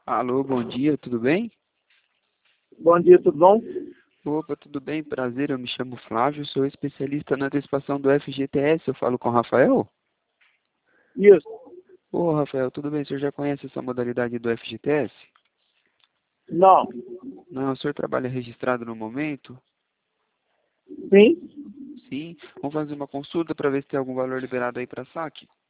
Alô, bom dia, tudo bem? Bom dia, tudo bom? Opa, tudo bem, prazer, eu me chamo Flávio, sou especialista na antecipação do FGTS, eu falo com o Rafael? Isso. Ô, Rafael, tudo bem, o senhor já conhece essa modalidade do FGTS? Não. Não, o senhor trabalha registrado no momento? Sim? Sim, vamos fazer uma consulta para ver se tem algum valor liberado aí para saque?